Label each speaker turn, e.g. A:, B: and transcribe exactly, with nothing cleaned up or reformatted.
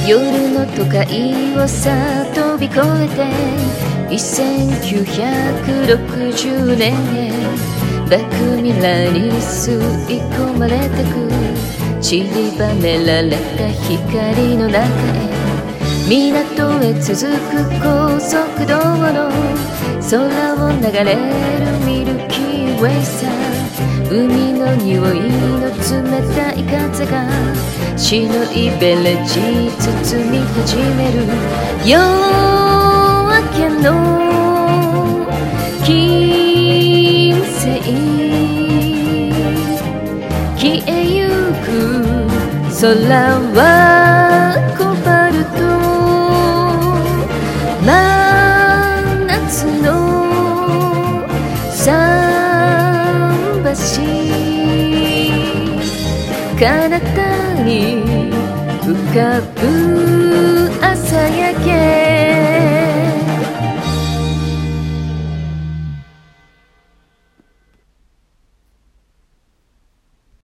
A: 夜の都会をさ飛び越えてせんきゅうひゃくろくじゅうねんへバックミラーに吸い込まれてく散りばめられた光の中へ港へ続く高速道路の空を流れるミルキーウェイさ海の匂いの冷たい風が白いベレージ包み始める夜明けの金星消えゆく空はコバルト真夏の桟橋彼方に浮かぶ朝焼け